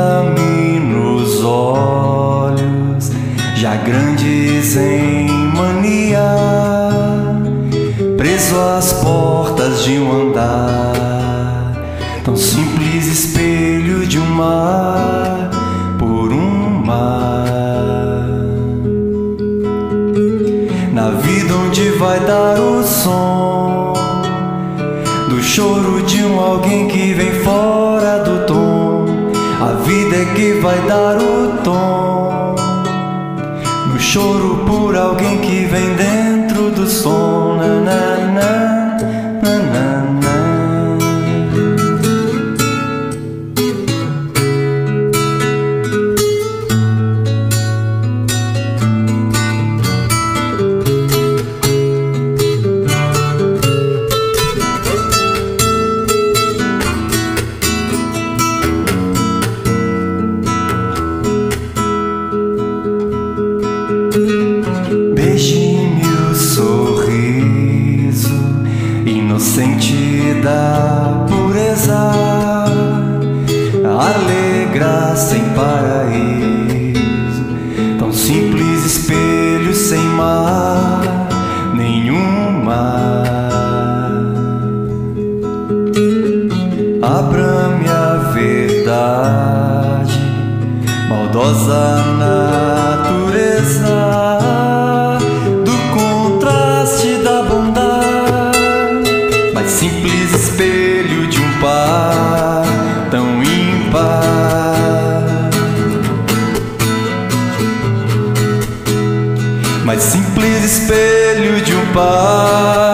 olha-me nos olhos, já grandes em mania, preso às portas de um andar, tão simples espelho de um mar por um mar. Na vida onde vai dar o som do choro de um alguém que vem fora do tom, a vida é que vai dar o tom no choro por alguém que vem dentro do som. Na, na, na, na, na, na. Beije-me o sorriso inocente da pureza, alegra sem paraíso, tão simples espelho sem mar nenhum mar. Abra-me a verdade, maldosa natureza, simples espelho de um par tão ímpar. Mas simples espelho de um par